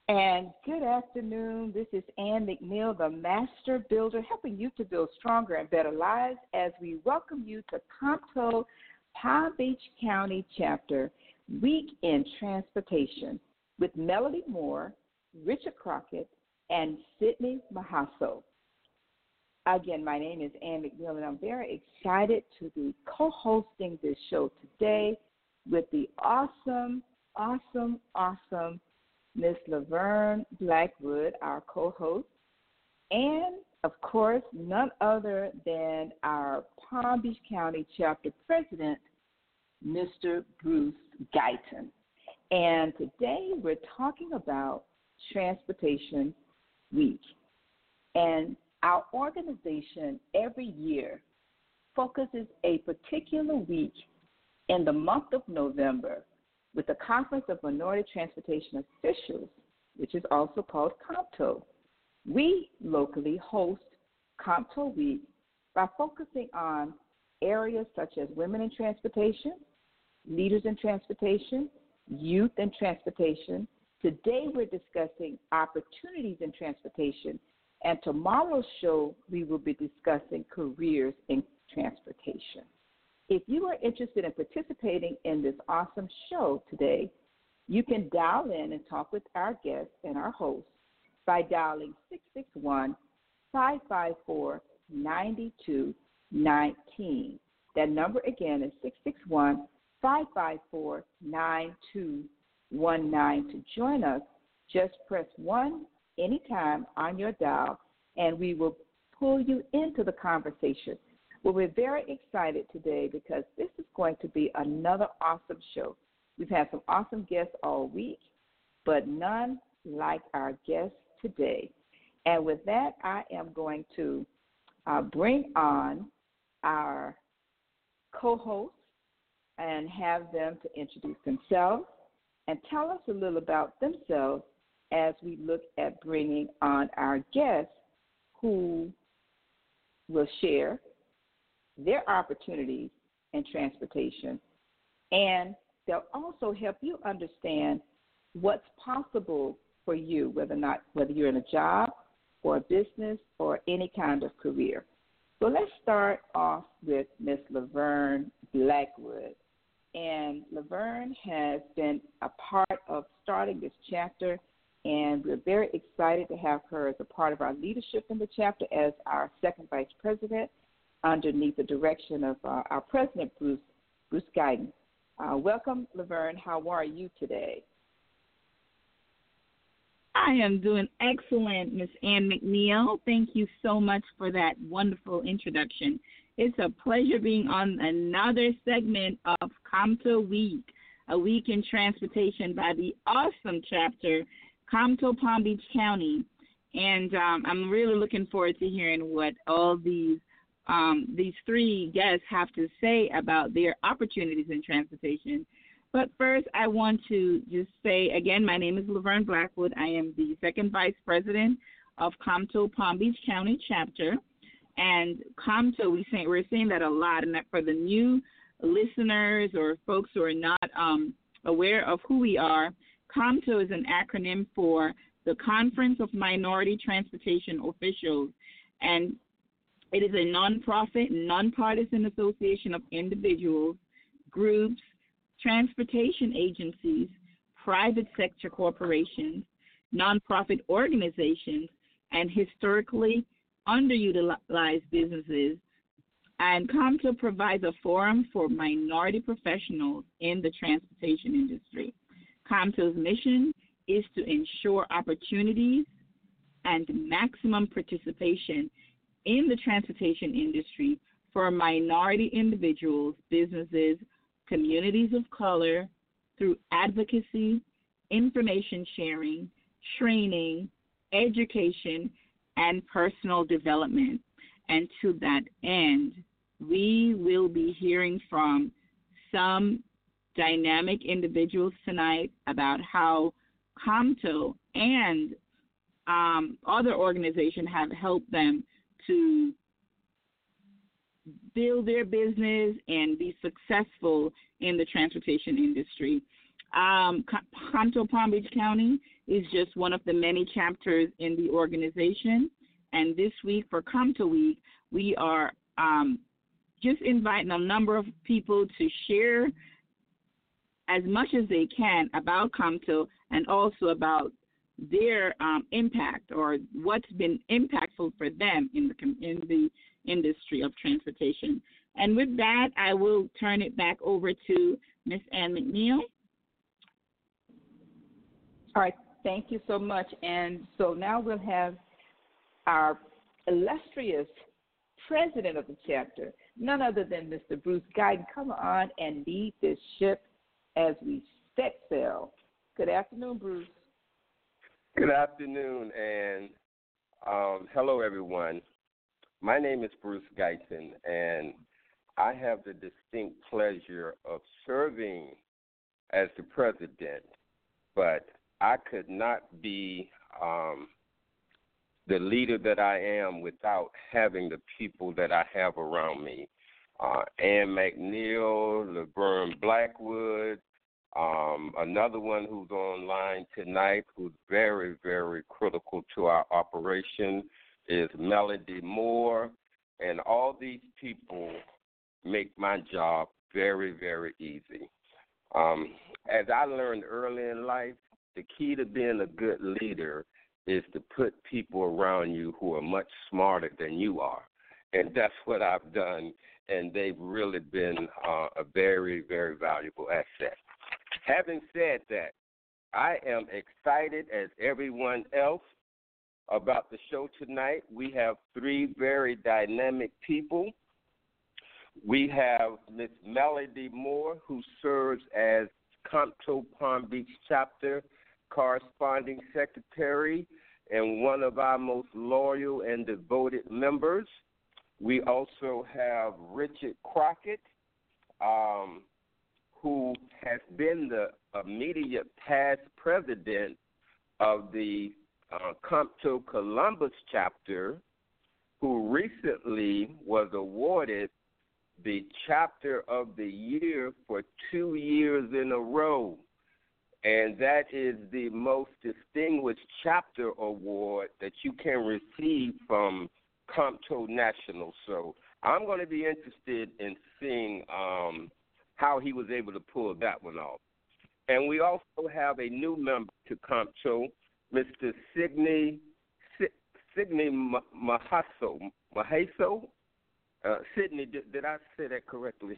And good afternoon. This is Ann McNeil, the Master Builder, helping you to build stronger and better lives as we welcome you to CompTOE Palm Beach County Chapter Week in Transportation with Melody Moore, Richard Crockett, and Sydney Mahasso. Again, my name is Ann McNeil, and I'm very excited to be co-hosting this show today with the awesome Miss Laverne Blackwood, our co-host, and, of course, none other than our Palm Beach County Chapter President, Mr. Bruce Guyton. And today we're talking about Transportation Week. And our organization every year focuses a particular week in the month of November with the Conference of Minority Transportation Officials, which is also called CompTOE. We locally host CompTOE Week by focusing on areas such as women in transportation, leaders in transportation, youth in transportation. Today we're discussing opportunities in transportation, and tomorrow's show we will be discussing careers in transportation. If you are interested in participating in this awesome show today, you can dial in and talk with our guests and our hosts by dialing 661-554-9219. That number again is 661-554-9219. To join us, just press 1 anytime on your dial, and we will pull you into the conversation. Well, we're very excited today because this is going to be another awesome show. We've had some awesome guests all week, but none like our guests today. And with that, I am going to bring on our co-hosts and have them to introduce themselves and tell us a little about themselves as we look at bringing on our guests who will share their opportunities in transportation, and they'll also help you understand what's possible for you, whether you're in a job or a business or any kind of career. So let's start off with Miss Laverne Blackwood. And Laverne has been a part of starting this chapter, and we're very excited to have her as a part of our leadership in the chapter as our second vice president, underneath the direction of our president, Bruce Guyton. Welcome, Laverne. How are you today? I am doing excellent, Miss Ann McNeil. Thank you so much for that wonderful introduction. It's a pleasure being on another segment of CompTOE Week, a week in transportation by the awesome chapter, CompTOE Palm Beach County. And I'm really looking forward to hearing what all these three guests have to say about their opportunities in transportation. But first, I want to just say, again, my name is Laverne Blackwood. I am the second vice president of CompTOE Palm Beach County Chapter. And CompTOE, we're saying that a lot, and that for the new listeners or folks who are not aware of who we are, CompTOE is an acronym for the Conference of Minority Transportation Officials. And it is a nonprofit, nonpartisan association of individuals, groups, transportation agencies, private sector corporations, nonprofit organizations, and historically underutilized businesses. And CompTOE provides a forum for minority professionals in the transportation industry. CompTOE's mission is to ensure opportunities and maximum participation in the transportation industry for minority individuals, businesses, communities of color through advocacy, information sharing, training, education, and personal development. And to that end, we will be hearing from some dynamic individuals tonight about how CompTOE and other organizations have helped them to build their business and be successful in the transportation industry. CompTOE Palm Beach County is just one of the many chapters in the organization. And this week for COMTO Week, we are just inviting a number of people to share as much as they can about COMTO and also about their impact or what's been impactful for them in the industry of transportation. And with that, I will turn it back over to Ms. Ann McNeil. All right, thank you so much. And so now we'll have our illustrious president of the chapter, none other than Mr. Bruce Guyton, come on and lead this ship as we set sail. Good afternoon, Bruce. Good afternoon, and hello, everyone. My name is Bruce Guyton, and I have the distinct pleasure of serving as the president, but I could not be the leader that I am without having the people that I have around me. Ann McNeil, Laverne Blackwood, another one who's online tonight who's very, very critical to our operation is Melody Moore, and all these people make my job very, very easy. As I learned early in life, the key to being a good leader is to put people around you who are much smarter than you are, and that's what I've done, and they've really been a very, very valuable asset. Having said that, I am excited as everyone else about the show tonight. We have three very dynamic people. We have Miss Melody Moore, who serves as COMTO Palm Beach Chapter Corresponding Secretary and one of our most loyal and devoted members. We also have Richard Crockett, who has been the immediate past president of the COMTO Columbus chapter, who recently was awarded the Chapter of the Year for 2 years in a row. And that is the most distinguished chapter award that you can receive from COMTO National. So I'm going to be interested in seeing how he was able to pull that one off. And we also have a new member to COMTO, Mr. Sidney Mahaso. Sidney, did I say that correctly?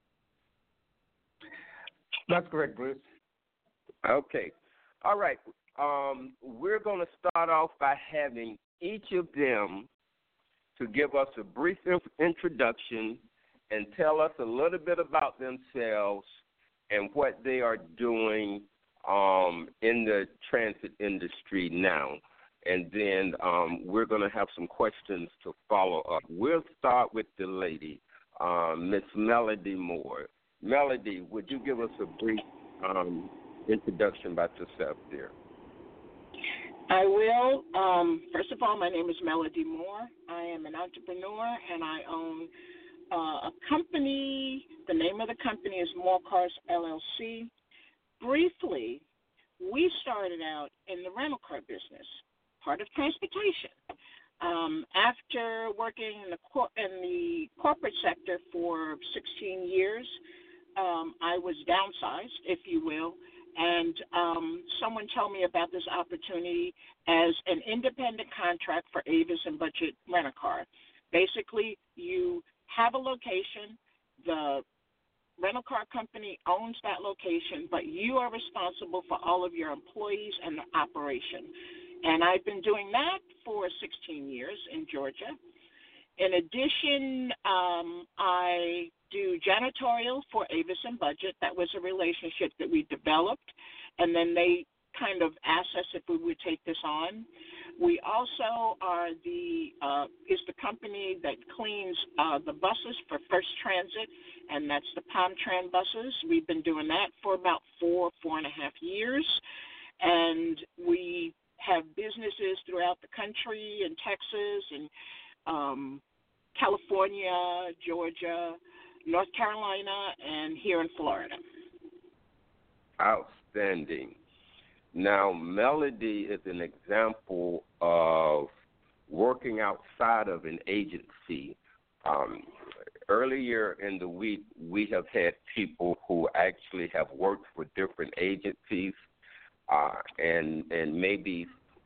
That's correct, Bruce. Okay. All right. We're going to start off by having each of them to give us a brief introduction and tell us a little bit about themselves and what they are doing in the transit industry now. And then we're going to have some questions to follow up. We'll start with the lady, Miss Melody Moore. Melody, would you give us a brief introduction about yourself there? I will. First of all, my name is Melody Moore. I am an entrepreneur, and I own a company. The name of the company is More Cars LLC. Briefly, we started out in the rental car business, part of transportation. After working in the corporate sector for 16 years, I was downsized, if you will, and someone told me about this opportunity as an independent contract for Avis and Budget Rent-A-Car. Basically, you have a location, the rental car company owns that location, but you are responsible for all of your employees and the operation. And I've been doing that for 16 years in Georgia. In addition, I do janitorial for Avis and Budget. That was a relationship that we developed, and then they kind of asked us if we would take this on. We also are the company that cleans the buses for First Transit, and that's the PalmTran buses. We've been doing that for about 4.5 years, and we have businesses throughout the country in Texas and California, Georgia, North Carolina, and here in Florida. Outstanding. Now, Melody is an example of working outside of an agency. Earlier in the week, we have had people who actually have worked for different agencies and maybe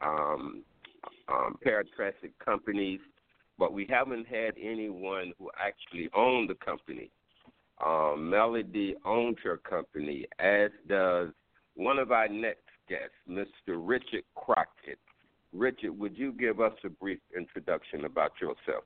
paratransit companies, but we haven't had anyone who actually owned the company. Melody owns her company, as does one of our next guests, Mr. Richard Crockett. Richard, would you give us a brief introduction about yourself?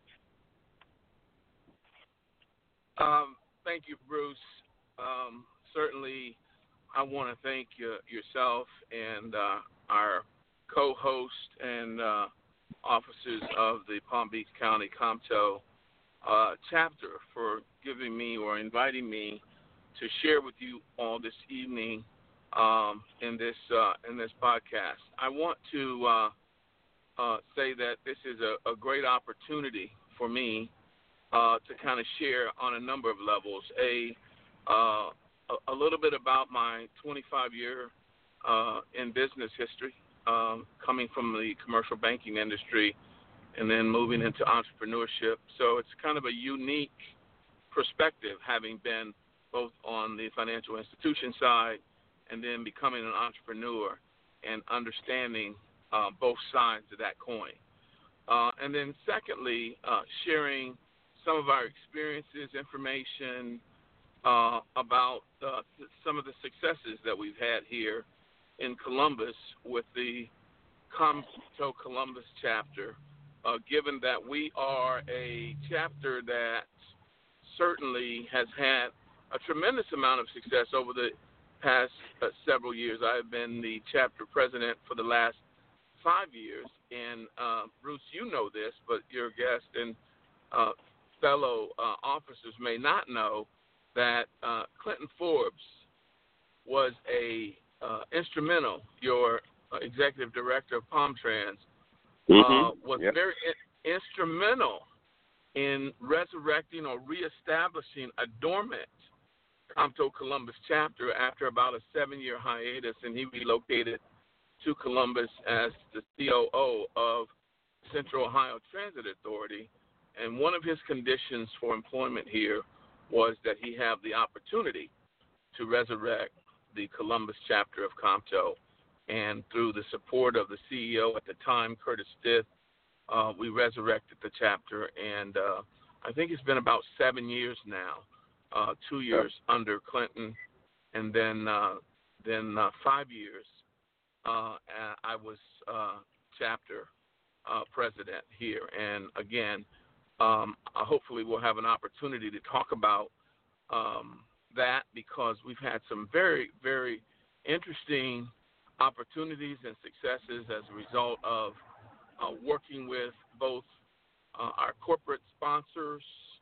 Thank you, Bruce. Certainly, I want to thank yourself and our co-host and officers of the Palm Beach County COMTO chapter for giving me or inviting me to share with you all this evening in this podcast. I want to say that this is a great opportunity for me to kind of share on a number of levels. A little bit about my 25-year in business history, coming from the commercial banking industry and then moving into entrepreneurship. So it's kind of a unique perspective, having been both on the financial institution side and then becoming an entrepreneur and understanding both sides of that coin. And then secondly, sharing some of our experiences, information about some of the successes that we've had here in Columbus with the COMTO Columbus chapter, given that we are a chapter that certainly has had a tremendous amount of success over the past several years. I've been the chapter president for the last 5 years, and Bruce, you know this, but your guest and fellow officers may not know that Clinton Forbes was instrumental, your executive director of PalmTrans, was very instrumental in resurrecting or reestablishing a dormant COMTO Columbus chapter after about a 7-year hiatus, and he relocated to Columbus as the COO of Central Ohio Transit Authority. And one of his conditions for employment here was that he have the opportunity to resurrect the Columbus chapter of COMTO. And through the support of the CEO at the time, Curtis Stith, we resurrected the chapter. And I think it's been about 7 years now, 2 years under Clinton, and then 5 years I was chapter president here. And again, hopefully we'll have an opportunity to talk about that, because we've had some very, very interesting opportunities and successes as a result of working with both our corporate sponsors,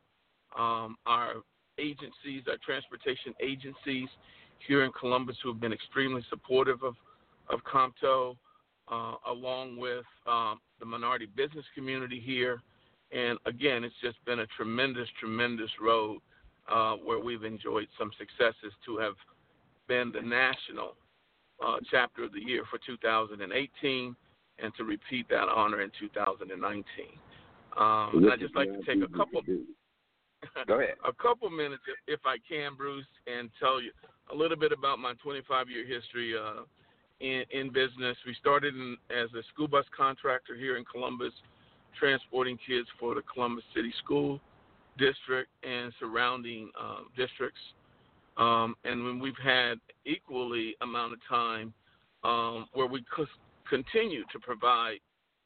our agencies, our transportation agencies here in Columbus, who have been extremely supportive of COMTO, along with the minority business community here. And again, it's just been a tremendous, tremendous road where we've enjoyed some successes to have been the national chapter of the year for 2018 and to repeat that honor in 2019. I'd just like to take a couple minutes, if I can, Bruce, and tell you a little bit about my 25-year history in business. We started as a school bus contractor here in Columbus, transporting kids for the Columbus City School District and surrounding districts. And when we've had equally amount of time where we continue to provide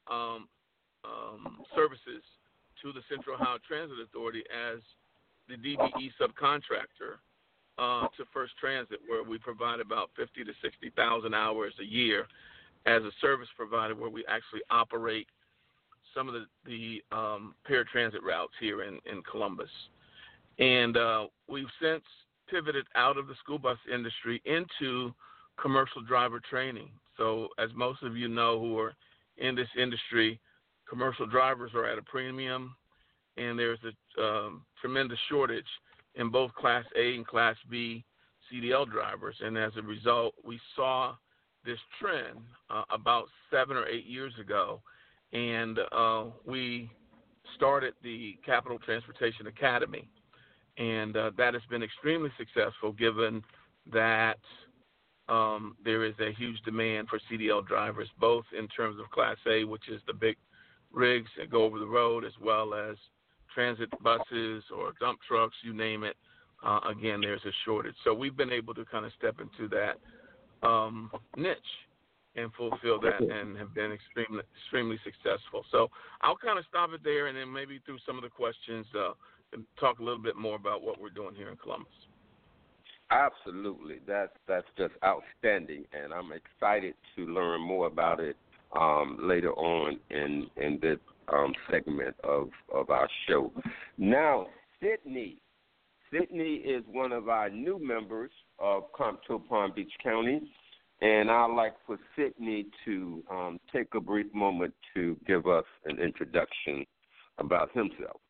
services to the Central Ohio Transit Authority as the DBE subcontractor to First Transit, where we provide about 50 to 60,000 hours a year as a service provider, where we actually operate some of the paratransit routes here in Columbus. And we've since pivoted out of the school bus industry into commercial driver training. So as most of you know who are in this industry, commercial drivers are at a premium, and there's a tremendous shortage in both Class A and Class B CDL drivers. And as a result, we saw this trend about 7 or 8 years ago, and we started the Capital Transportation Academy, and that has been extremely successful given that there is a huge demand for CDL drivers, both in terms of Class A, which is the big rigs that go over the road, as well as transit buses or dump trucks, you name it. Again, there's a shortage. So we've been able to kind of step into that niche and fulfill that and have been extremely successful. So I'll kind of stop it there, and then maybe through some of the questions talk a little bit more about what we're doing here in Columbus. Absolutely. That's just outstanding, and I'm excited to learn more about it later on in this segment of our show. Now, Sydney is one of our new members of Compton Palm Beach County, and I'd like for Sydney to take a brief moment to give us an introduction about himself.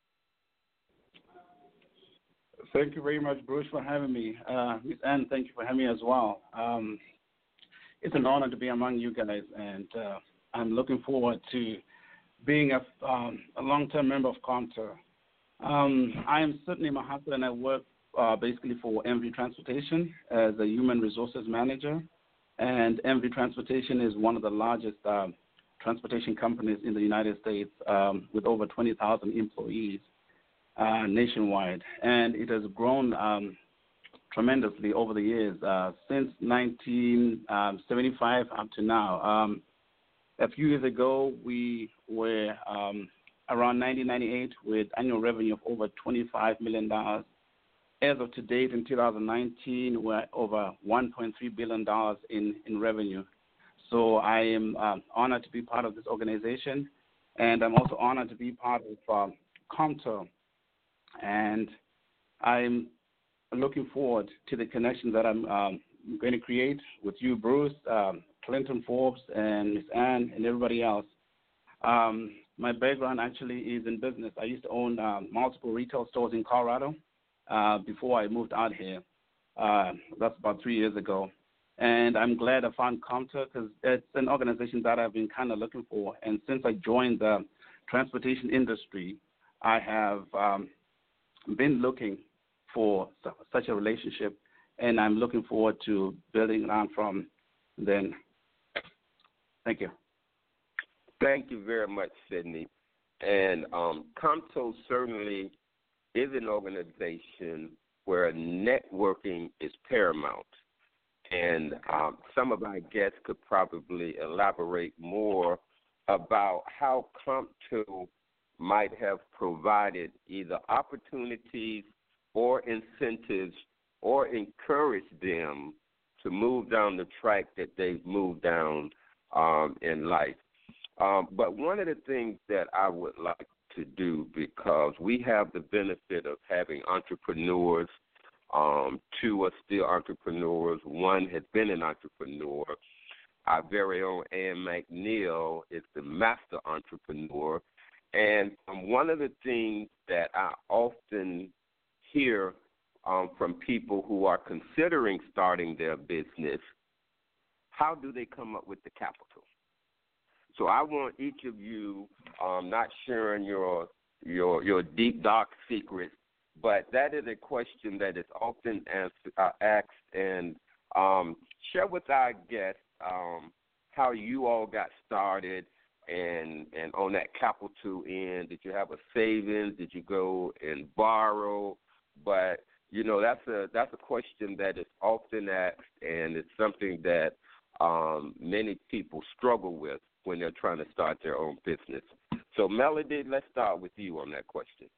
Thank you very much, Bruce, for having me. Ms. Ann, thank you for having me as well. It's an honor to be among you guys, and I'm looking forward to being a long-term member of Compton. I am Sydney Mahatha, and I work basically for MV Transportation as a human resources manager. And MV Transportation is one of the largest transportation companies in the United States with over 20,000 employees nationwide. And it has grown tremendously over the years, since 1975 up to now. A few years ago, we were around 1998 with annual revenue of over $25 million. As of to date, in 2019, we're over $1.3 billion in revenue. So I am honored to be part of this organization, and I'm also honored to be part of Compton. And I'm looking forward to the connection that I'm going to create with you, Bruce, Clinton Forbes, and Ms. Ann, and everybody else. My background actually is in business. I used to own multiple retail stores in Colorado before I moved out here. That's about 3 years ago. And I'm glad I found Compton because it's an organization that I've been kind of looking for. And since I joined the transportation industry, I have been looking for such a relationship, and I'm looking forward to building it on from then. Thank you. Thank you very much, Sydney. And Compton certainly is an organization where networking is paramount. And some of our guests could probably elaborate more about how Compton might have provided either opportunities or incentives or encouraged them to move down the track that they've moved down in life. But one of the things that I would like to do, because we have the benefit of having entrepreneurs, two are still entrepreneurs, one has been an entrepreneur. Our very own Ann McNeil is the master entrepreneur. And one of the things that I often hear from people who are considering starting their business, how do they come up with the capital? So I want each of you, not sharing your deep, dark secrets, but that is a question that is often asked, and share with our guests how you all got started, and on that capital end, did you have a savings? Did you go and borrow? But you know, that's a question that is often asked, and it's something that many people struggle with when they're trying to start their own business. So, Melody, let's start with you on that question.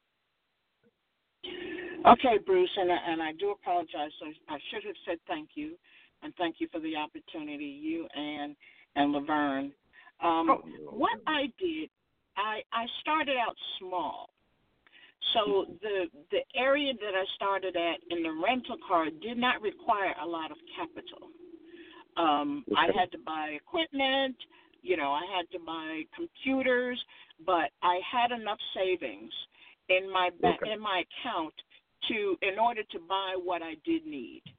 Okay, Bruce, and I do apologize. So I should have said thank you, and thank you for the opportunity, you and Laverne. What I did, I started out small. So the area that I started at in the rental car did not require a lot of capital. I had to buy equipment, I had to buy computers, but I had enough savings in my account in order to buy what I did need.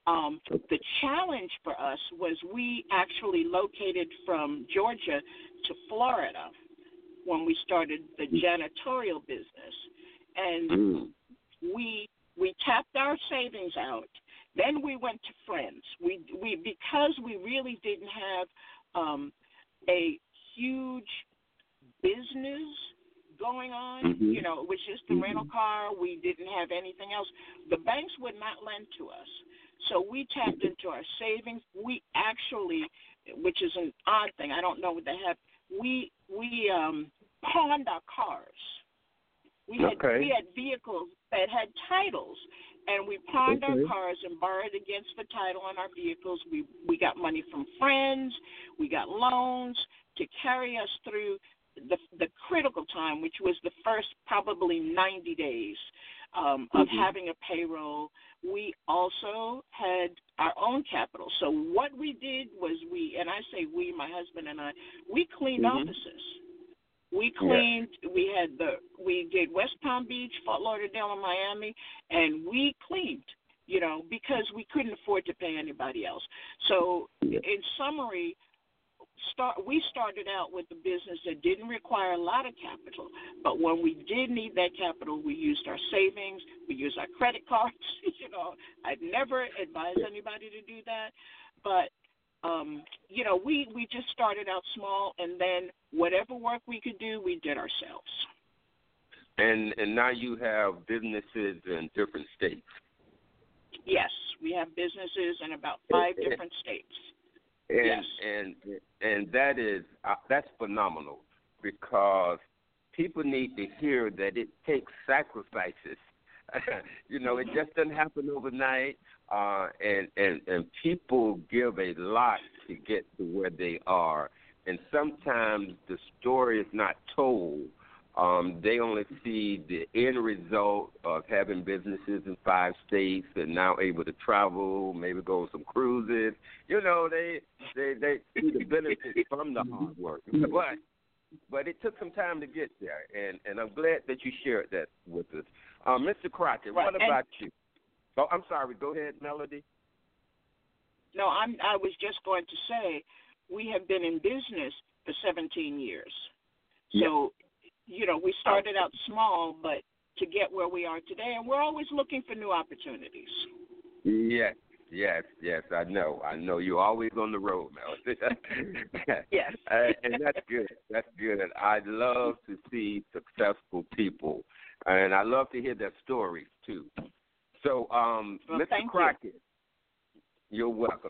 The challenge for us was we actually located from Georgia to Florida when we started the janitorial business, and we tapped our savings out. Then we went to friends. We because we really didn't have a huge business going on. You know, it was just the rental car. We didn't have anything else. The banks would not lend to us. So we tapped into our savings. We actually, which is an odd thing, I don't know what they have, we pawned our cars. We had vehicles that had titles, and we pawned our cars and borrowed against the title on our vehicles. We got money from friends. We got loans to carry us through the critical time, which was the first probably 90 days of having a payroll. We also had our own capital. So what we did was and I say we, my husband and I, we cleaned offices. We cleaned. We did West Palm Beach, Fort Lauderdale, and Miami, and we cleaned. You know, because we couldn't afford to pay anybody else. So, in summary, we started out with a business that didn't require a lot of capital, but when we did need that capital, we used our savings, we used our credit cards. You know, I'd never advise anybody to do that, but you know, we just started out small, and then whatever work we could do, we did ourselves. And now you have businesses in different states. Yes, we have businesses in about 5 different states. And that is that's phenomenal, because people need to hear that it takes sacrifices. You know, it just doesn't happen overnight, and people give a lot to get to where they are, and sometimes the story is not told. They only see the end result of having businesses in 5 states and now able to travel, maybe go on some cruises. You know, they see the benefits from the hard work. But it took some time to get there, and I'm glad that you shared that with us. Mr. Crockett, what about you? Oh, I'm sorry. Go ahead, Melody. No, I was just going to say we have been in business for 17 years. So, you know, we started out small, but to get where we are today, and we're always looking for new opportunities. Yes, I know. You're always on the road, Melody. Yes. And that's good. That's good. I love to see successful people, and I love to hear their stories, too. So, Mr. Crockett, you're welcome.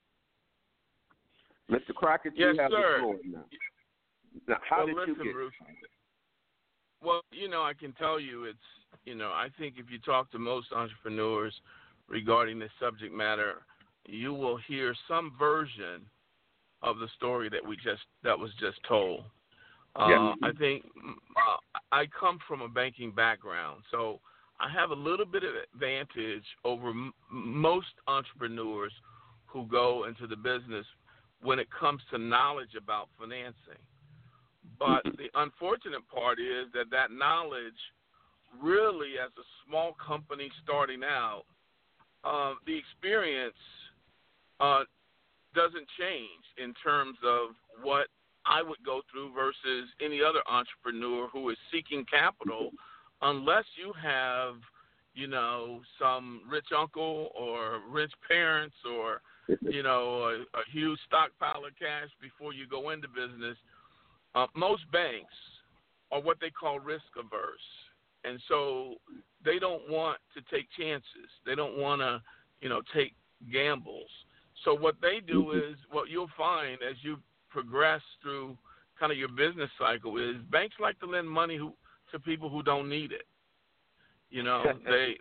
Mr. Crockett, you have the floor now. Now, how did you get Bruce, well, you know, I can tell you it's, you know, I think if you talk to most entrepreneurs regarding this subject matter, you will hear some version of the story that was just told. I think I come from a banking background, so I have a little bit of advantage over most entrepreneurs who go into the business when it comes to knowledge about financing. But the unfortunate part is that knowledge really, as a small company starting out, the experience doesn't change in terms of what I would go through versus any other entrepreneur who is seeking capital, unless you have, you know, some rich uncle or rich parents or, you know, a huge stockpile of cash before you go into business. Most banks are what they call risk averse, and so they don't want to take chances. They don't want to, you know, take gambles. So what they do is, what you'll find as you progress through kind of your business cycle is banks like to lend money to people who don't need it. You know, they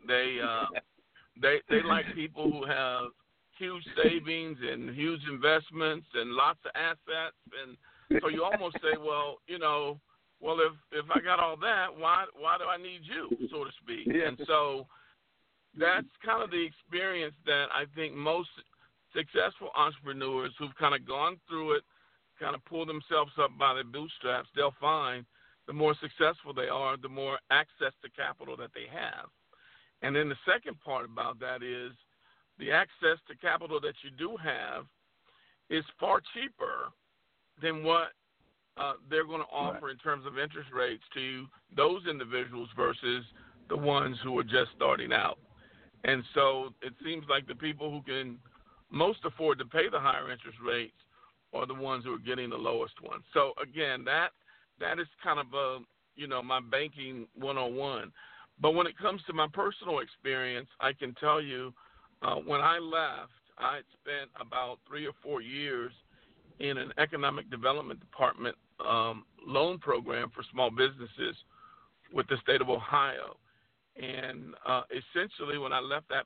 like people who have huge savings and huge investments and lots of assets, and so you almost say, well, you know, well, if I got all that, why do I need you, so to speak? Yeah. And so that's kind of the experience that I think most successful entrepreneurs who've kind of gone through it, kind of pull themselves up by their bootstraps, they'll find the more successful they are, the more access to capital that they have. And then the second part about that is the access to capital that you do have is far cheaper than what they're going to offer in terms of interest rates to those individuals versus the ones who are just starting out. And so it seems like the people who can most afford to pay the higher interest rates are the ones who are getting the lowest ones. So again, that is kind of my banking 101. But when it comes to my personal experience, I can tell you when I left, I had spent about 3 or 4 years in an economic development department loan program for small businesses with the state of Ohio. And essentially, when I left that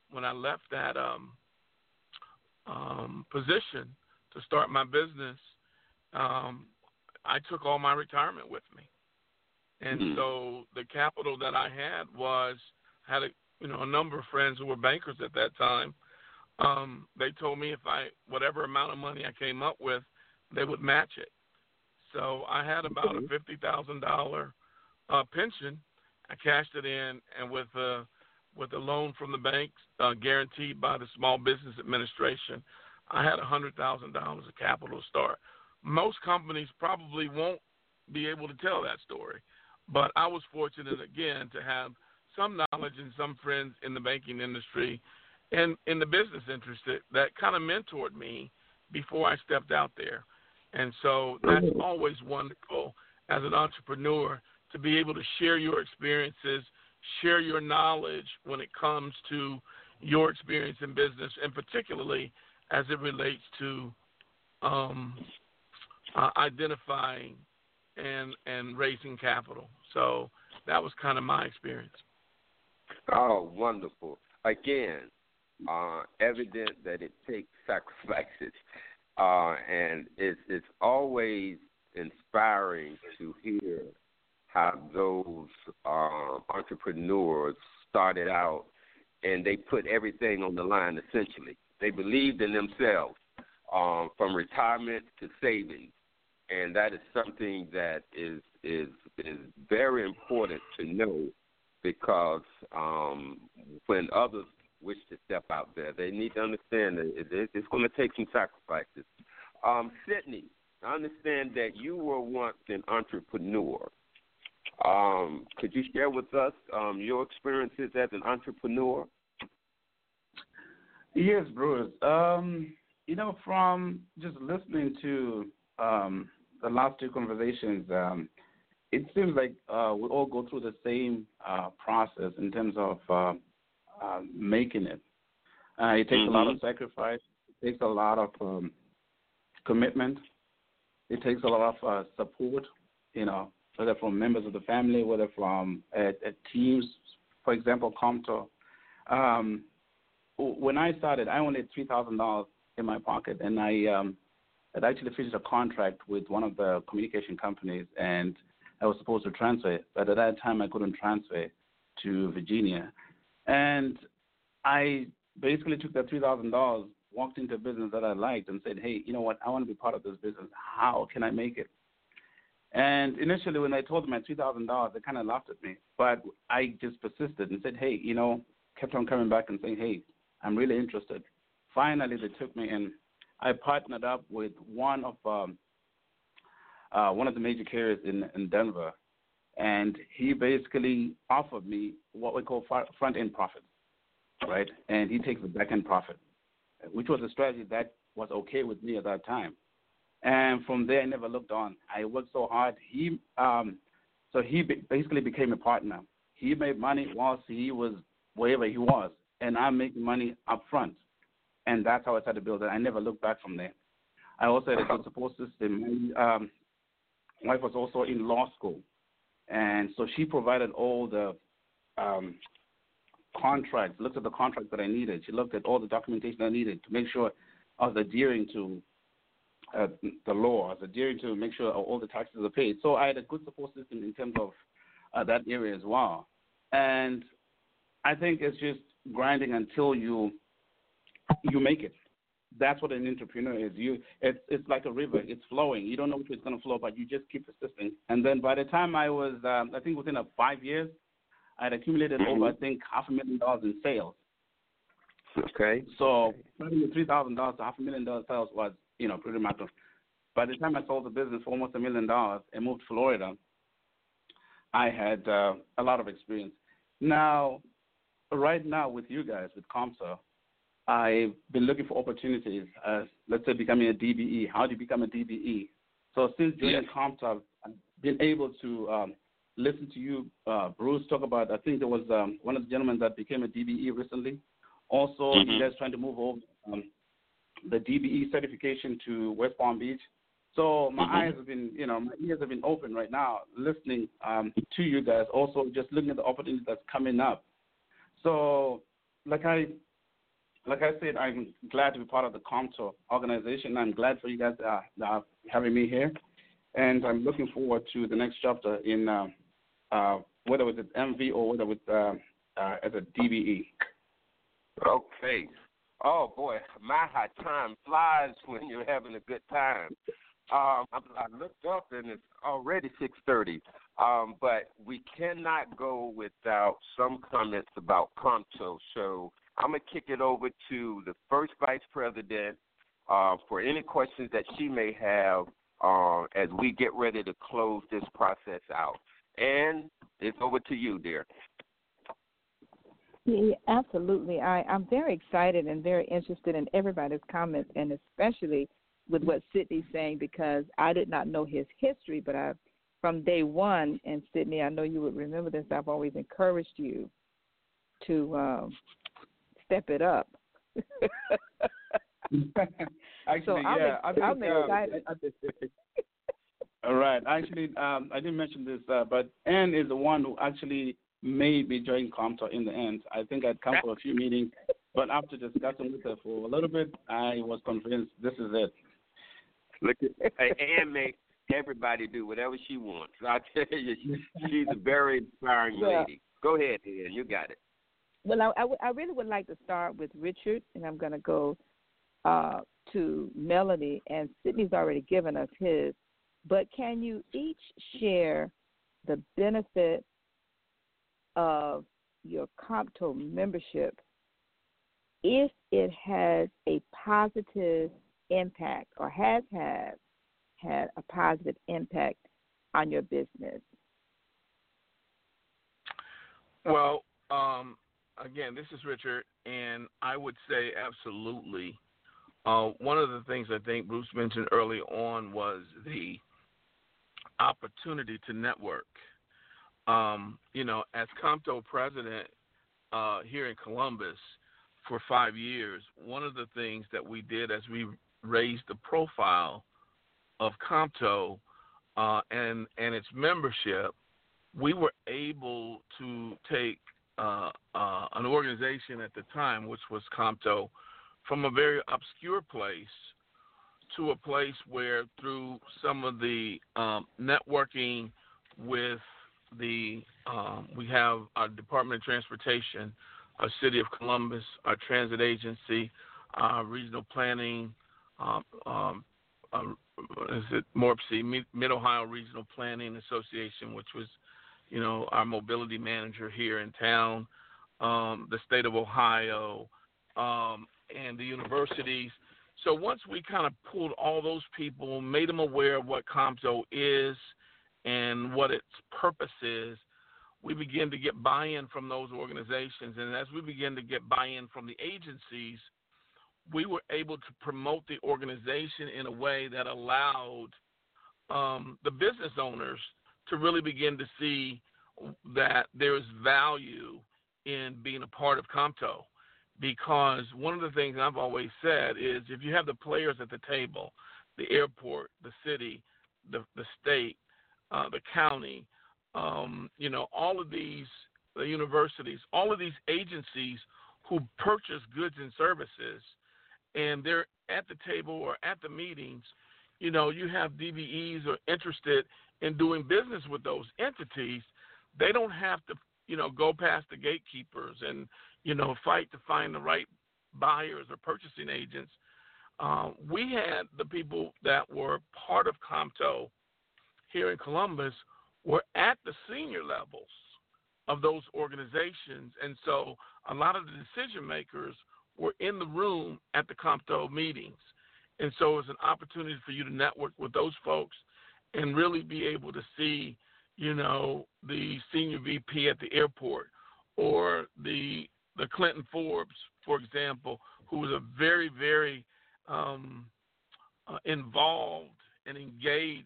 position to start my business, I took all my retirement with me. And so the capital that I had a number of friends who were bankers at that time. They told me whatever amount of money I came up with, they would match it. So I had about a $50,000 pension. I cashed it in, and with a loan from the bank guaranteed by the Small Business Administration, I had $100,000 of capital to start. Most companies probably won't be able to tell that story, but I was fortunate, again, to have some knowledge and some friends in the banking industry and in the business interest that kind of mentored me before I stepped out there. And so that's always wonderful as an entrepreneur to be able to share your experiences, share your knowledge when it comes to your experience in business, and particularly as it relates to identifying and raising capital. So that was kind of my experience. Oh, wonderful. Again, evident that it takes sacrifices. And it's always inspiring to hear how those entrepreneurs started out and they put everything on the line, essentially. They believed in themselves from retirement to savings. And that is something that is very important to know, because when others wish to step out there, they need to understand that it's going to take some sacrifices. Sydney, I understand that you were once an entrepreneur. Could you share with us your experiences as an entrepreneur? Yes, Bruce. From just listening to the last two conversations, it seems like we all go through the same process in terms of making it. It takes a lot of sacrifice. It takes a lot of commitment. It takes a lot of support, whether from members of the family, whether from teams, for example, Comto. When I started, I only had $3,000 in my pocket, and I had actually finished a contract with one of the communication companies, and I was supposed to transfer it, but at that time I couldn't transfer to Virginia. And I basically took that $3,000, walked into a business that I liked, and said, hey, you know what, I want to be part of this business. How can I make it? And initially when I told them I had $3,000, they kind of laughed at me. But I just persisted and said, hey, kept on coming back and saying, hey, I'm really interested. Finally, they took me in. I partnered up with one of the major carriers in Denver, and he basically offered me what we call front-end profit, right? And he takes the back-end profit, which was a strategy that was okay with me at that time. And from there, I never looked on. I worked so hard. He basically became a partner. He made money whilst he was wherever he was, and I'm making money up front. And that's how I started to build it. I never looked back from there. I also had a good support system. My wife was also in law school, and so she provided all the contracts, looked at the contracts that I needed. She looked at all the documentation I needed to make sure I was adhering to the law, I was adhering to make sure all the taxes are paid. So I had a good support system in terms of that area as well. And I think it's just grinding until you make it. That's what an entrepreneur is. It's like a river. It's flowing. You don't know which way it's going to flow, but you just keep persisting. And then by the time I was, I think within 5 years, I had accumulated over, I think, $500,000 in sales. Okay. So running a $3,000 to $500,000 sales was, pretty much. By the time I sold the business for almost $1 million and moved to Florida, I had a lot of experience. Now, right now with you guys, with CompTO, I've been looking for opportunities as, let's say, becoming a DBE. How do you become a DBE? So since joining CompTO, I've been able to listen to you, Bruce, talk about, I think there was one of the gentlemen that became a DBE recently. Also, you guys trying to move over the DBE certification to West Palm Beach. So my eyes have been, my ears have been open right now, listening to you guys. Also, just looking at the opportunities that's coming up. So, like I said, I'm glad to be part of the CompTO organization. I'm glad for you guys having me here, and I'm looking forward to the next chapter in whether it's at MV or whether it's as a DBE. Okay. Oh boy, how time flies when you're having a good time. I looked up and it's already 6:30. But we cannot go without some comments about CompTO. So I'm gonna kick it over to the first vice president for any questions that she may have as we get ready to close this process out. And it's over to you, dear. Yeah, absolutely. I'm very excited and very interested in everybody's comments, and especially with what Sydney's saying, because I did not know his history, but from day one, and Sydney, I know you would remember this, I've always encouraged you to step it up. Actually, so I'm excited. All right. Actually, I didn't mention this, but Ann is the one who actually made me join CompTO in the end. I think I'd come for a few meetings, but after discussing with her for a little bit, I was convinced this is it. Look, Ann makes everybody do whatever she wants. I tell you, she's a very inspiring lady. Go ahead, Ann. You got it. Well, I really would like to start with Richard, and I'm going to go to Melody, and Sydney's already given us his. But can you each share the benefit of your CompTO membership if it has a positive impact or has had a positive impact on your business? Well, again, this is Richard, and I would say absolutely. One of the things I think Bruce mentioned early on was the opportunity to network. As CompTO president here in Columbus for 5 years, one of the things that we did as we raised the profile of CompTO and its membership, we were able to take an organization at the time, which was CompTO, from a very obscure place to a place where through some of the networking with we have our Department of Transportation, our City of Columbus, our transit agency, our regional planning, MORPC, Mid-Ohio Regional Planning Association, which was, our mobility manager here in town, the state of Ohio, and the universities. So once we kind of pulled all those people, made them aware of what CompTO is and what its purpose is, we begin to get buy-in from those organizations. And as we begin to get buy-in from the agencies, we were able to promote the organization in a way that allowed the business owners to really begin to see that there is value in being a part of CompTO. Because one of the things I've always said is if you have the players at the table, the airport, the city, the state, the county, all of these, the universities, all of these agencies who purchase goods and services, and they're at the table or at the meetings, you have DBEs who are interested in doing business with those entities. They don't have to, go past the gatekeepers and, fight to find the right buyers or purchasing agents. We had the people that were part of CompTO here in Columbus were at the senior levels of those organizations. And so a lot of the decision makers were in the room at the COMTO meetings. And so it's an opportunity for you to network with those folks and really be able to see, the senior VP at the airport or the Clinton Forbes, for example, who was a very, very involved and engaged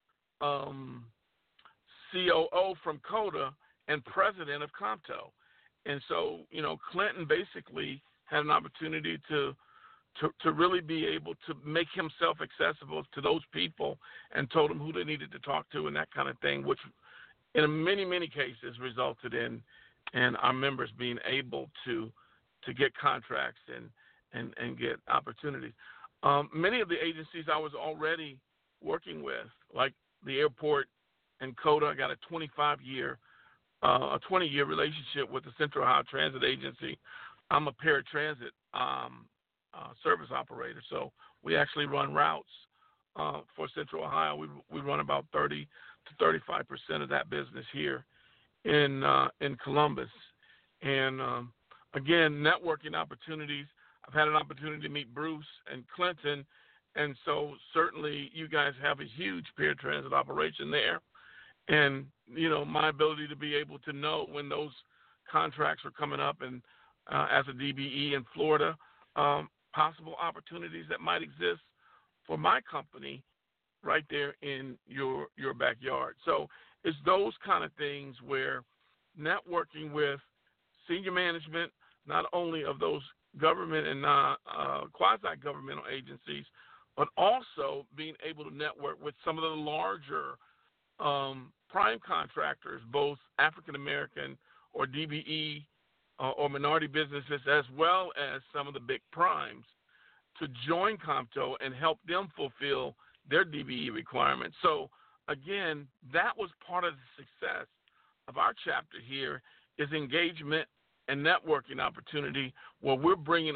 COO from COTA and president of COMTO. And so, Clinton basically had an opportunity to really be able to make himself accessible to those people and told them who they needed to talk to and that kind of thing, which in many, many cases resulted in our members being able to get contracts and get opportunities. Many of the agencies I was already working with, like the airport and COTA, I got a 20-year relationship with the Central Ohio Transit Agency. I'm a paratransit service operator, so we actually run routes for Central Ohio. We run about 30 to 35% of that business here in Columbus. And again, networking opportunities. I've had an opportunity to meet Bruce and Clinton, and so certainly you guys have a huge paratransit operation there. And, my ability to be able to know when those contracts are coming up and as a DBE in Florida, possible opportunities that might exist for my company right there in your backyard. So it's those kind of things where networking with senior management, not only of those government and quasi-governmental agencies, but also being able to network with some of the larger prime contractors, both African-American or DBE or minority businesses, as well as some of the big primes, to join COMTO and help them fulfill their DBE requirements. So, again, that was part of the success of our chapter here, is engagement and networking opportunity, where we're bringing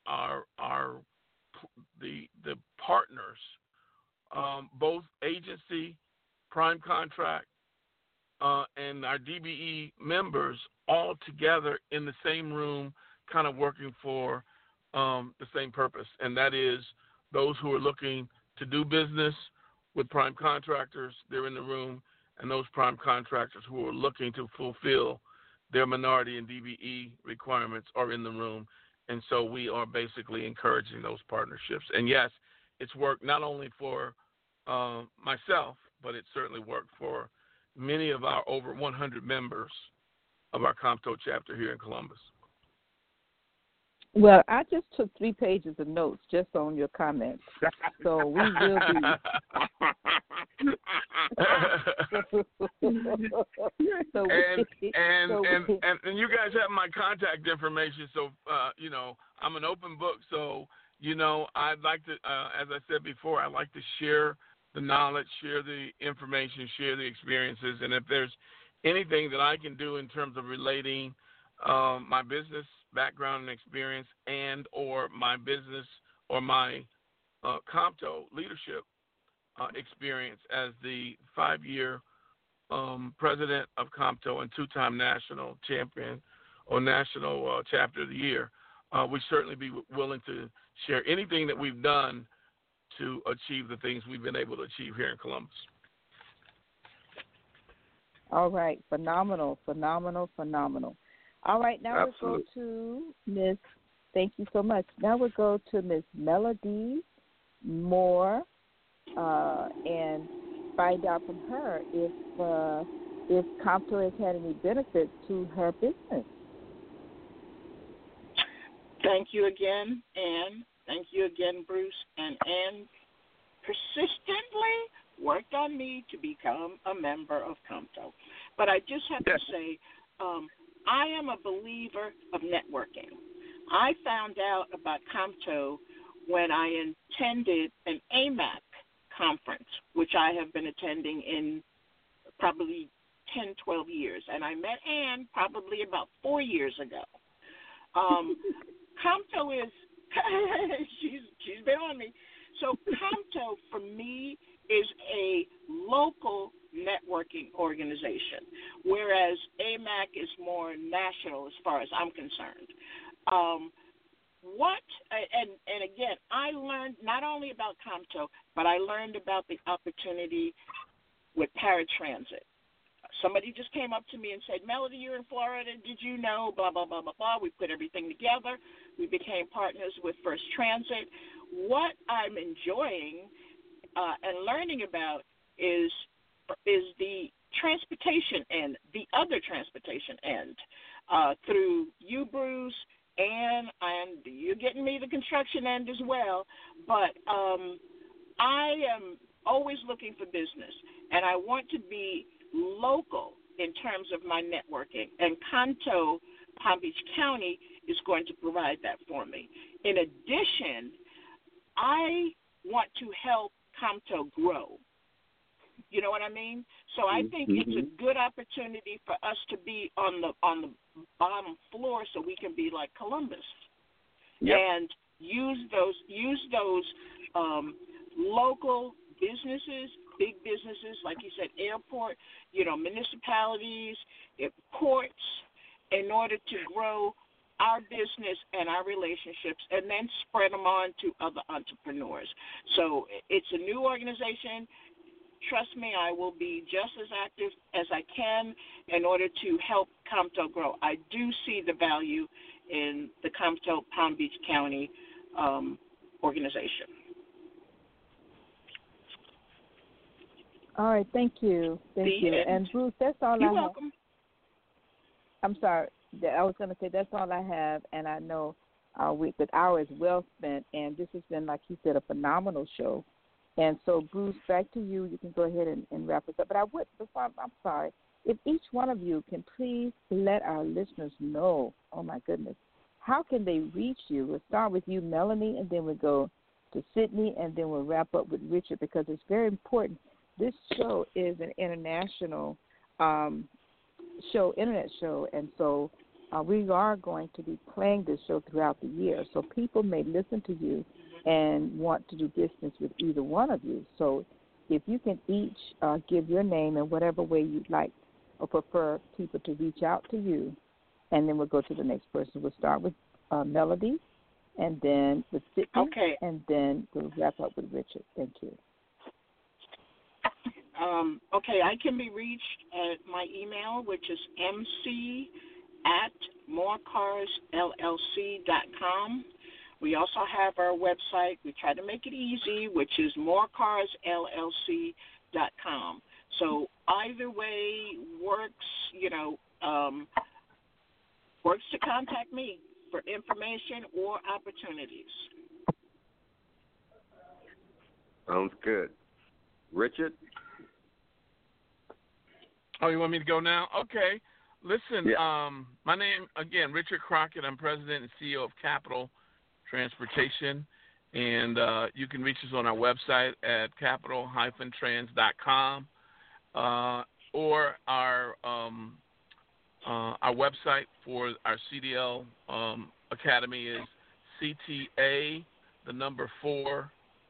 the partners, both agency, prime contract, and our DBE members all together in the same room, kind of working for the same purpose, and that is those who are looking to do business with prime contractors, they're in the room, and those prime contractors who are looking to fulfill their minority and DBE requirements are in the room. And so we are basically encouraging those partnerships. And yes, it's worked not only for myself, but it certainly worked for many of our over 100 members of our COMTO chapter here in Columbus. Well, I just took 3 pages of notes just on your comments. So we will be. And you guys have my contact information. So, I'm an open book. So, I'd like to, as I said before, I'd like to share the knowledge, share the information, share the experiences. And if there's anything that I can do in terms of relating my business background and experience and or my business or my COMTO leadership experience as the 5-year president of COMTO and 2-time national champion or national chapter of the year, we certainly be willing to share anything that we've done to achieve the things we've been able to achieve here in Columbus. All right. Phenomenal. All right, now Absolutely. we'll go to Ms. Thank you so much. Now we'll go to Ms. Melody Moore and find out from her if COMTO has had any benefits to her business. Thank you again, Ann. Thank you again, Bruce. And Ann persistently worked on me to become a member of COMTO. But I just have to say, I am a believer of networking. I found out about COMTO when I attended an AMAC conference, which I have been attending in probably 10, 12 years. And I met Ann probably about 4 years ago. COMTO is, she's been on me. So COMTO, for me, is a local networking organization, whereas AMAC is more national as far as I'm concerned. what, and again, I learned not only about Comto, but I learned about the opportunity with paratransit. Somebody just came up to me and said, Melody, you're in Florida. Did you know? Blah, blah, blah, blah, blah. We put everything together. We became partners with First Transit. What I'm enjoying and learning about is the transportation end, the other transportation end, through you, Bruce, and you're getting me the construction end as well. But I am always looking for business, and I want to be local in terms of my networking, and Comto, Palm Beach County, is going to provide that for me. In addition, I want to help Comto grow. You know what I mean? So I think it's a good opportunity for us to be on the bottom floor, so we can be like Columbus, and use those local businesses, big businesses, like you said, airport, municipalities, ports, in order to grow our business and our relationships, and then spread them on to other entrepreneurs. So it's a new organization. Trust me, I will be just as active as I can in order to help Comto grow. I do see the value in the Comto Palm Beach County organization. All right, thank you. Thank you. And Bruce, that's all You're I have. welcome. I'm sorry. I was going to say that's all I have, and I know the hour is well spent, and this has been, like you said, a phenomenal show. And so, Bruce, back to you. You can go ahead and wrap us up. But I'm sorry, if each one of you can please let our listeners know, oh, my goodness, how can they reach you? We'll start with you, Melanie, and then we'll go to Sydney, and then we'll wrap up with Richard, because it's very important. This show is an international internet show, and so we are going to be playing this show throughout the year. So people may listen to you and want to do business with either one of you. So if you can each give your name in whatever way you'd like or prefer people to reach out to you, and then we'll go to the next person. We'll start with Melody, and then with Sydney, and then we'll wrap up with Richard. Thank you. I can be reached at my email, which is mc@morecarsllc.com. We also have our website. We try to make it easy, which is morecarsllc.com. So either way works, works to contact me for information or opportunities. Sounds good. Richard? Oh, you want me to go now? Okay. Listen, my name, again, Richard Crockett. I'm president and CEO of Capital Transportation, and you can reach us on our website at capital-trans.com, or our website for our CDL Academy is CTA, the number 4,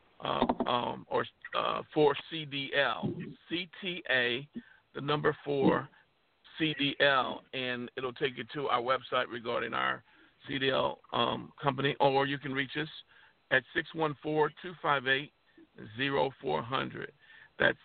for CDL, CTA, the number 4, CDL, and it'll take you to our website regarding our CDL company, or you can reach us at 614-258-0400. That's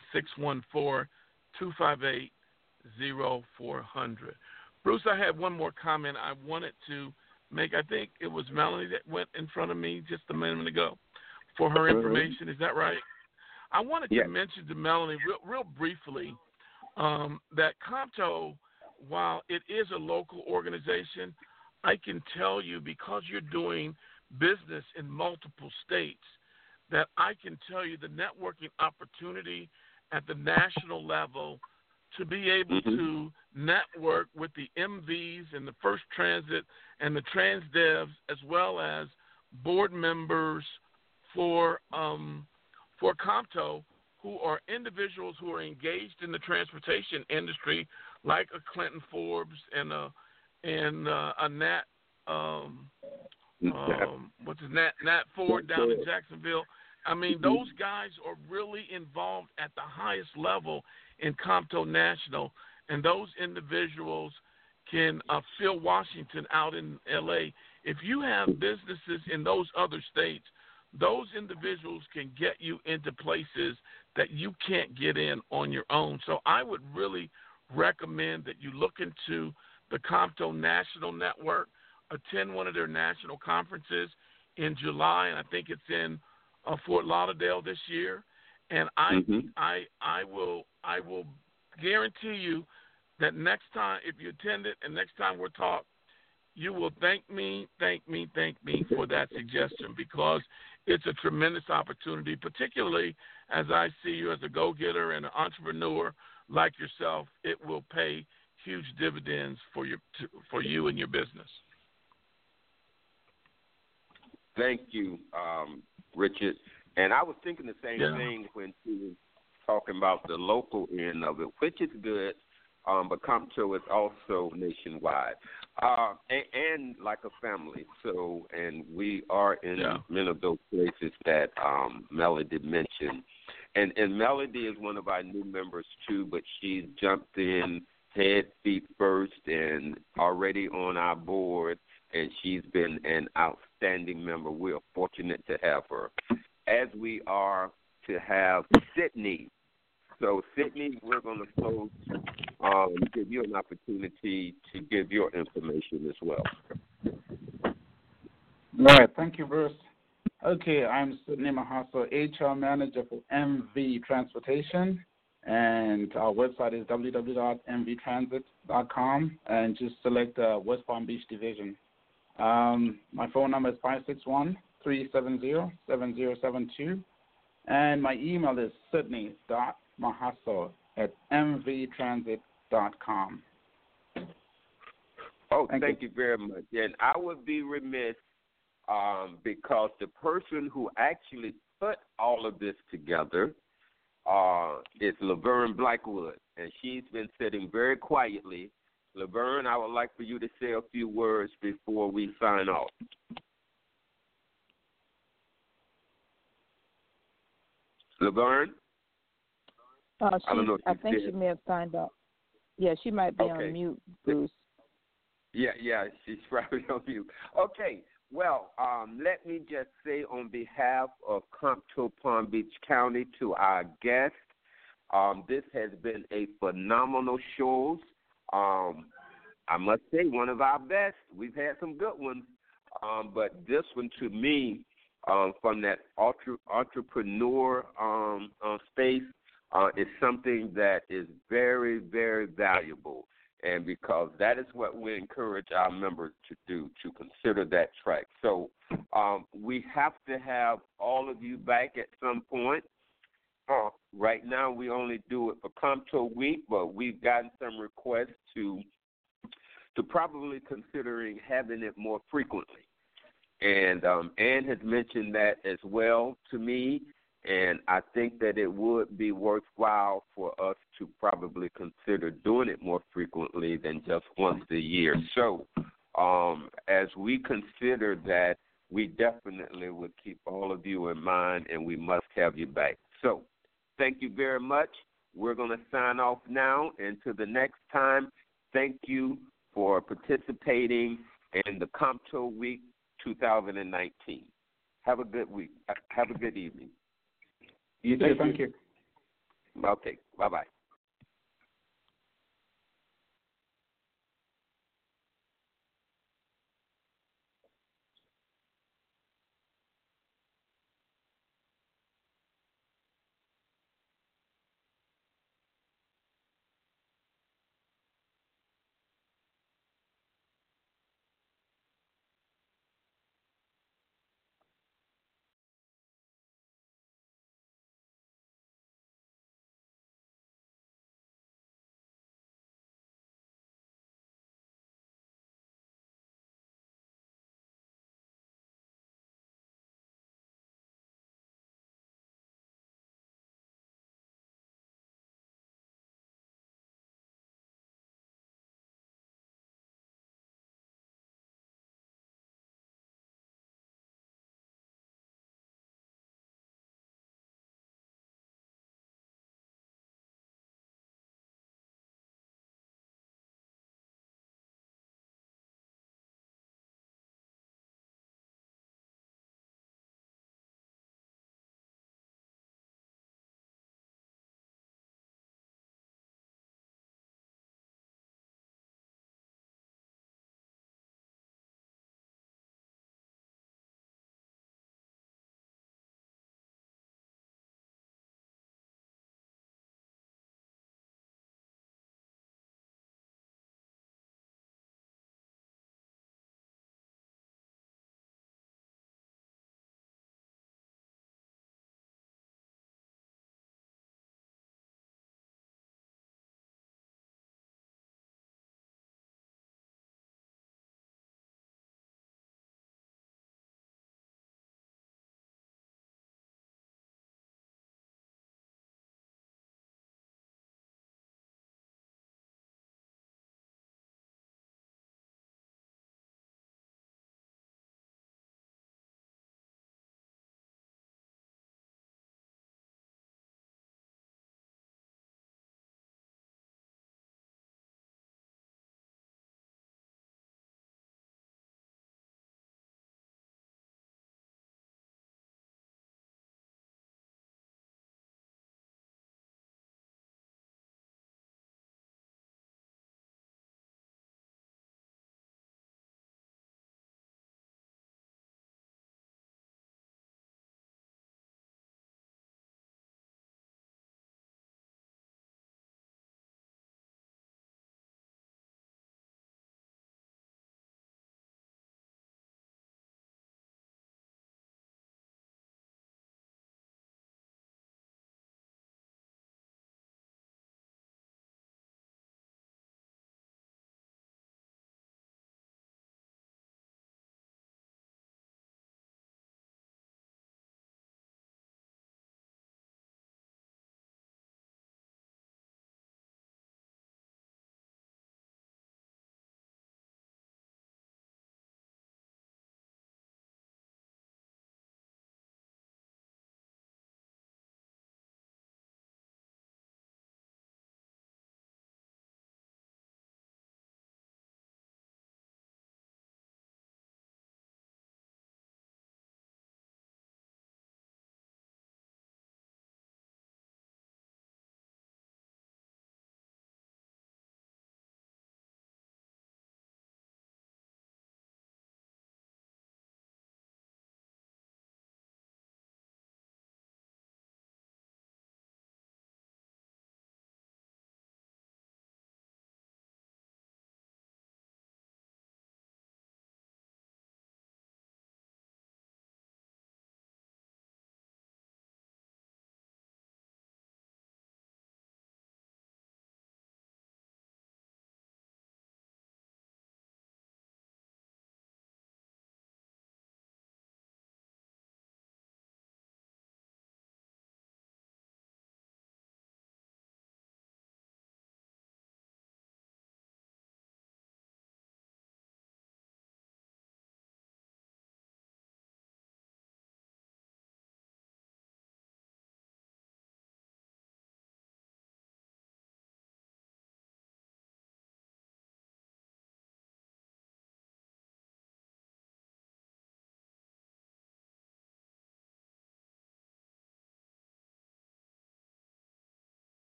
614-258-0400. Bruce, I had one more comment I wanted to make. I think it was Melanie that went in front of me just a minute ago for her information. Is that right? I wanted to mention to Melanie real briefly that Comto, while it is a local organization, I can tell you, because you're doing business in multiple states, that I can tell you the networking opportunity at the national level to be able to network with the MVs and the First Transit and the TransDevs, as well as board members for Comto, who are individuals who are engaged in the transportation industry, like a Clinton Forbes and a Nat Nat Ford down in Jacksonville. I mean, those guys are really involved at the highest level in Comto National, and those individuals can Phil Washington out in L.A., if you have businesses in those other states, those individuals can get you into places that you can't get in on your own. So I would really recommend that you look into the Compto National Network, attend one of their national conferences in July, and I think it's in Fort Lauderdale this year. And I will guarantee you that next time, if you attend it, and next time we're talking, you will thank me for that suggestion, because it's a tremendous opportunity, particularly as I see you as a go-getter and an entrepreneur like yourself. It will pay huge dividends for you and your business. Thank you, Richard. And I was thinking the same thing when she was talking about the local end of it, which is good, but Compto is also nationwide and like a family. So, and we are in many of those places that Melody mentioned. And Melody is one of our new members too, but she's jumped in head, feet first, and already on our board, and she's been an outstanding member. We are fortunate to have her, as we are to have Sydney. So, Sydney, we're going to close, give you an opportunity to give your information as well. All right. Thank you, Bruce. Okay, I'm Sydney Mahaso, HR Manager for MV Transportation, and our website is www.mvtransit.com, and just select the West Palm Beach Division. My phone number is 561-370-7072, and my email is sydney.mahaso@mvtransit.com. Oh, thank you very much. And I would be remiss because the person who actually put all of this together is Laverne Blackwood, and she's been sitting very quietly. Laverne, I would like for you to say a few words before we sign off. Laverne? I think she may have signed up. Yeah, she might be on mute, Bruce. Yeah, she's probably on mute. Okay, well, let me just say on behalf of Compto Palm Beach County to our guests, this has been a phenomenal show. I must say, one of our best. We've had some good ones, but this one, to me, from that entrepreneur space, is something that is very, very valuable. And because that is what we encourage our members to do, to consider that track. So we have to have all of you back at some point. Right now we only do it for Compto Week, but we've gotten some requests to probably considering having it more frequently. And Ann has mentioned that as well to me, and I think that it would be worthwhile for us to probably consider doing it more frequently than just once a year. So as we consider that, we definitely would keep all of you in mind, and we must have you back. So thank you very much. We're going to sign off now. And to the next time, thank you for participating in the Compto Week 2019. Have a good week. Have a good evening. You too. Thank you. Okay. Bye-bye.